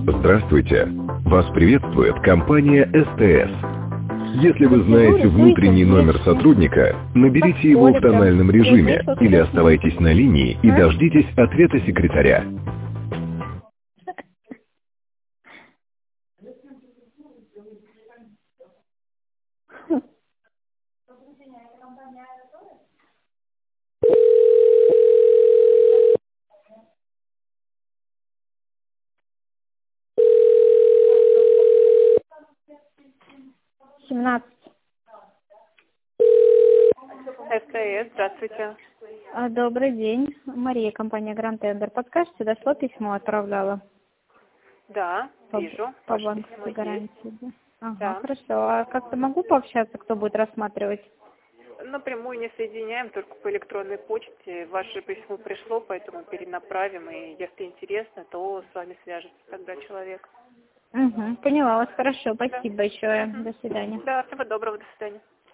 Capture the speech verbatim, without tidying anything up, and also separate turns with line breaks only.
Здравствуйте! Вас приветствует компания СТС. Если вы знаете внутренний номер сотрудника, наберите его в тональном режиме или оставайтесь на линии и дождитесь ответа секретаря.
семнадцать.
СТС, здравствуйте.
А, Добрый день. Мария, компания Grand Tender. Подскажете, дошло письмо, отправляла
Да,
по,
вижу.
по
Ваше
банковской
письмо есть.
гарантии. Да? Ага,
Да.
хорошо. А как-то могу пообщаться, кто будет рассматривать?
Напрямую не соединяем, только по электронной почте. Ваше письмо пришло, поэтому перенаправим. И если интересно, то с вами свяжется тогда человек.
Угу, поняла вас. Хорошо, спасибо
Да.
большое.
Угу.
До свидания.
Да, всего доброго, до свидания.